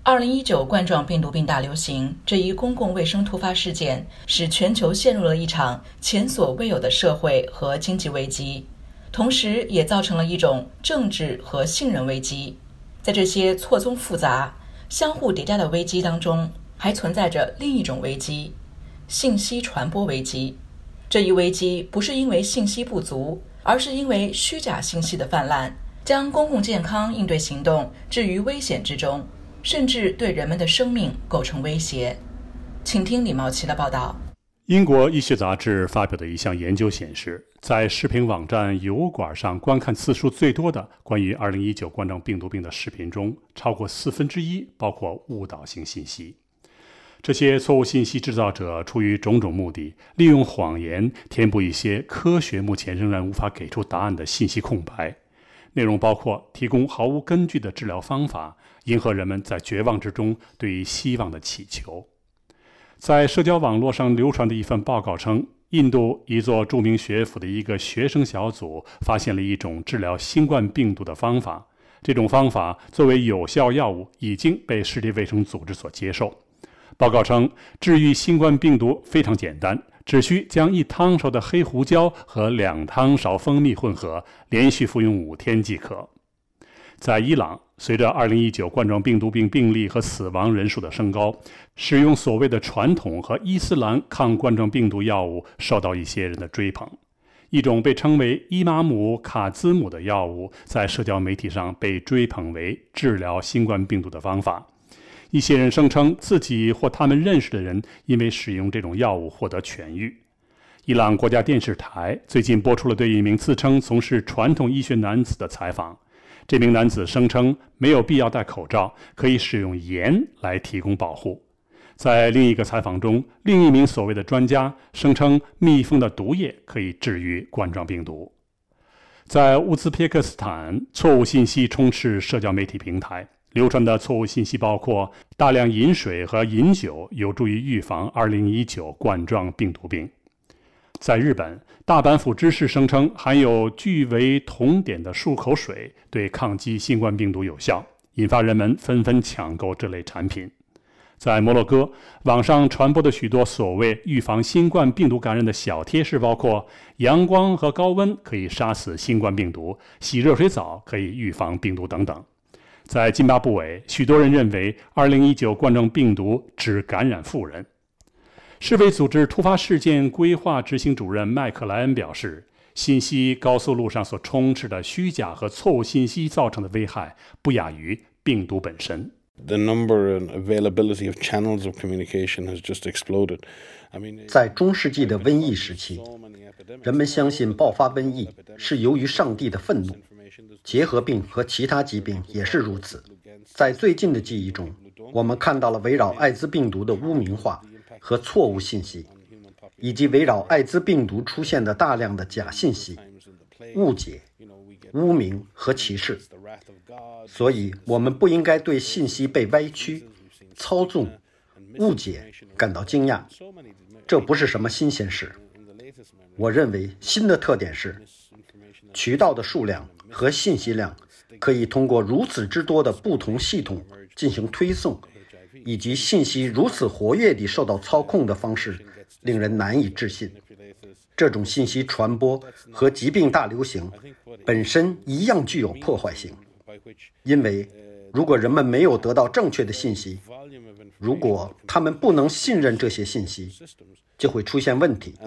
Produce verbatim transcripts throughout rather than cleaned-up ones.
二零一九冠状病毒病大流行这一公共卫生突发事件，使全球陷入了一场前所未有的社会和经济危机，同时也造成了一种政治和信任危机。在这些错综复杂、相互叠加的危机当中，还存在着另一种危机——信息传播危机。这一危机不是因为信息不足，而是因为虚假信息的泛滥，将公共健康应对行动置于危险之中，甚至对人们的生命构成威胁。请听李茂琪的报道。 英国医学杂志发表的一项研究显示，在视频网站油管上观看次数最多的关于二零一九冠状病毒病的视频中，超过四分之一包括误导性信息。这些错误信息制造者出于种种目的，利用谎言填补一些科学目前仍然无法给出答案的信息空白。内容包括提供毫无根据的治疗方法，迎合人们在绝望之中对于希望的祈求。在社交网络上流传的一份报告称，印度一座著名学府的一个学生小组发现了一种治疗新冠病毒的方法。这种方法作为有效药物已经被世界卫生组织所接受。报告称，治愈新冠病毒非常简单，只需将一汤勺的黑胡椒和两汤勺蜂蜜混合，连续服用五天即可。在伊朗，随着二零一九冠状病毒病病例和死亡人数的升高，使用所谓的传统和伊斯兰抗冠状病毒药物受到一些人的追捧。一种被称为伊玛姆卡兹姆的药物在社交媒体上被追捧为治疗新冠病毒的方法。一些人声称自己或他们认识的人因为使用这种药物获得痊愈。伊朗国家电视台最近播出了对一名自称从事传统医学男子的采访。这名男子声称没有必要戴口罩，可以使用盐来提供保护。在另一个采访中，另一名所谓的专家声称蜜蜂的毒液可以治愈冠状病毒。在乌兹别克斯坦，错误信息充斥社交媒体平台。流传的错误信息包括大量饮水和饮酒有助于预防二零一九冠状病毒病。在日本，大阪府知事声称含有聚维酮碘的漱口水对抗击新冠病毒有效，引发人们纷纷抢购这类产品。在摩洛哥，网上传播的许多所谓预防新冠病毒感染的小贴士包括阳光和高温可以杀死新冠病毒，洗热水澡可以预防病毒等等。在津巴布韦，许多人认为二零一九冠状病毒只感染富人。世卫组织突发事件规划执行主任麦克莱恩表示，信息高速路上所充斥的虚假和错误信息造成的危害不亚于病毒本身。 The number and availability of channels of communication has just exploded. I mean, 在中世纪的瘟疫时期，人们相信爆发瘟疫是由于上帝的愤怒。结核病和其他疾病也是如此。在最近的记忆中，我们看到了围绕艾滋病毒的污名化和错误信息，以及围绕艾滋病毒出现的大量的假信息、误解、污名和歧视。所以，我们不应该对信息被歪曲、操纵、误解感到惊讶。这不是什么新鲜事。我认为新的特点是，渠道的数量和信息量可以通过如此之多的不同系统进行推送，以及信息如此活跃地受到操控的方式，令人难以置信。这种信息传播和疾病大流行本身一样具有破坏性，因为如果人们没有得到正确的信息，如果他们不能信任这些信息，就会出现问题。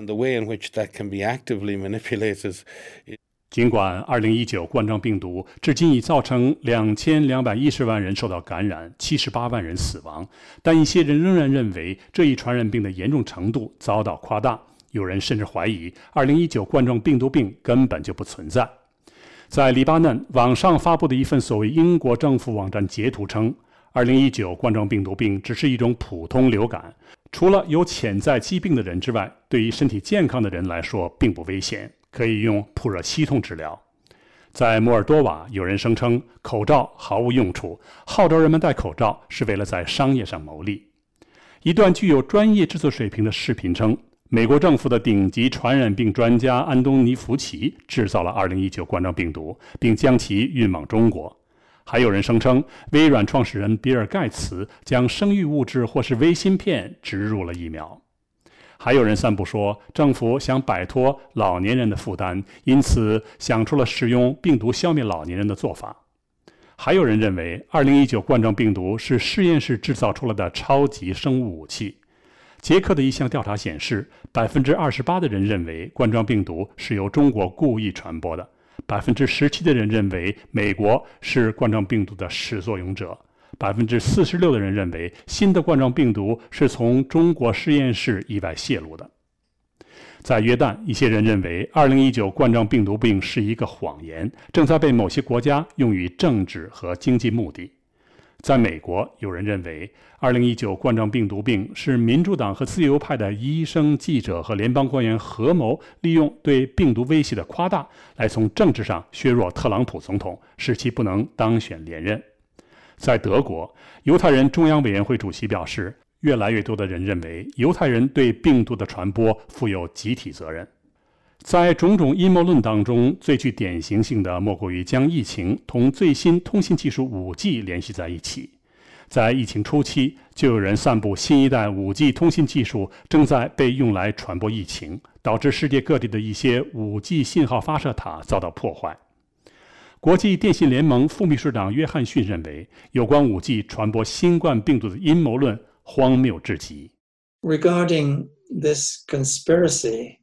尽管二零一九冠状病毒至今已造成两千两百一十万人受到感染，七十八万人死亡，但一些人仍然认为这一传染病的严重程度遭到夸大，有人甚至怀疑二零一九冠状病毒病根本就不存在。在黎巴嫩，网上发布的一份所谓英国政府网站截图称，二零一九冠状病毒病只是一种普通流感，除了有潜在疾病的人之外，对于身体健康的人来说并不危险，可以用普热西痛治疗。在摩尔多瓦，有人声称口罩毫无用处，号召人们戴口罩是为了在商业上牟利。一段具有专业制作水平的视频称，美国政府的顶级传染病专家安东尼·福奇制造了二零一九冠状病毒，并将其运往中国。 还有人声称，微软创始人比尔·盖茨将生育物质或是微芯片植入了疫苗。还有人散布说，政府想摆脱老年人的负担，因此想出了使用病毒消灭老年人的做法。还有人认为，二零一九冠状病毒是实验室制造出来的超级生物武器。捷克的一项调查显示，百分之二十八的人认为冠状病毒是由中国故意传播的，百分之十七的人认为美国是冠状病毒的始作俑者，百分之四十六的人认为新的冠状病毒是从中国实验室意外泄露的。在约旦，一些人认为二零一九冠状病毒病是一个谎言，正在被某些国家用于政治和经济目的。在美国，有人认为二零一九冠状病毒病是民主党和自由派的医生、记者和联邦官员合谋，利用对病毒威胁的夸大，来从政治上削弱特朗普总统，使其不能当选连任。在德国，犹太人中央委员会主席表示，越来越多的人认为犹太人对病毒的传播负有集体责任。在种种阴谋论当中，最具典型性的莫过于将疫情同最新通信技术 五 G 联系在一起。在疫情初期，就有人散布新一代 五 G 通信技术正在被用来传播疫情，导致世界各地的一些 五 G 信号发射塔遭到破坏。国际电信联盟副秘书长约翰逊认为，有关 五 G 传播新冠病毒的阴谋论荒谬至极。 Regarding this conspiracy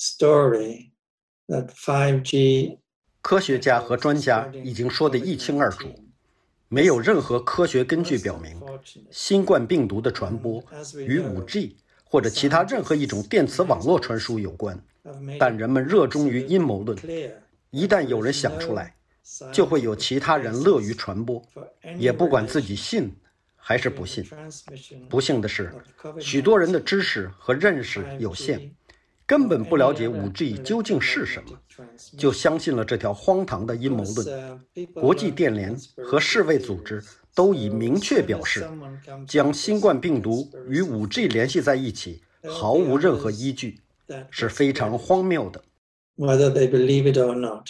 story that 五 G 科学家和专家已经说得一清二楚，没有任何科学根据表明新冠病毒的传播与 五 G 或者其他任何一种电磁网络传输有关，但人们热衷于阴谋论，一旦有人想出来，就会有其他人乐于传播，也不管自己信还是不信。不幸的是，许多人的知识和认识有限，根本不了解 五 G 究竟是什么，就相信了这条荒唐的阴谋论。国际电联和世卫组织都已明确表示，将新冠病毒与 五 G 联系在一起毫无任何依据，是非常荒谬的。 whether they believe it or not.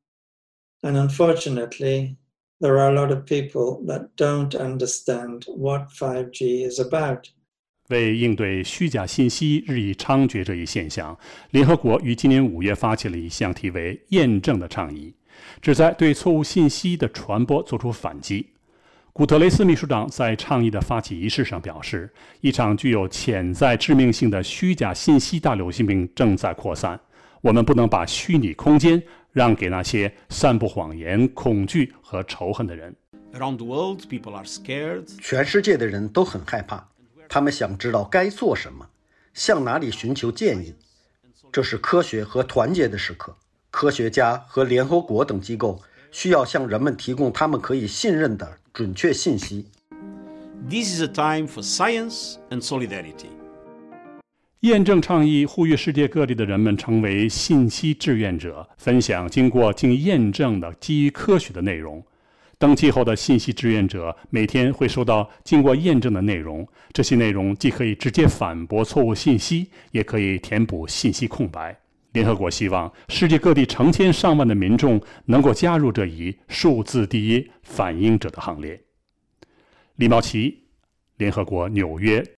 And unfortunately, there are a lot of people that don't understand what 五 G is about. 为应对虚假信息日益猖獗这一现象，联合国于今年五月发起了一项题为“验证”的倡议，旨在对错误信息的传播做出反击。古特雷斯秘书长在倡议的发起仪式上表示，一场具有潜在致命性的虚假信息大流行病正在扩散，我们不能把虚拟空间让给那些散布谎言、恐惧和仇恨的人。 Around the world, people are scared. 全世界的人都很害怕，他们想知道该做什么，向哪里寻求建议。这是科学和团结的时刻，科学家和联合国等机构需要向人们提供他们可以信任的准确信息。 This is a time for science and solidarity. 验证倡议呼吁世界各地的人们成为信息志愿者，分享经过经验证的基于科学的内容。登记后的信息志愿者每天会收到经过验证的内容，这些内容既可以直接反驳错误信息，也可以填补信息空白。联合国希望世界各地成千上万的民众能够加入这一数字第一反应者的行列。李茂奇，联合国纽约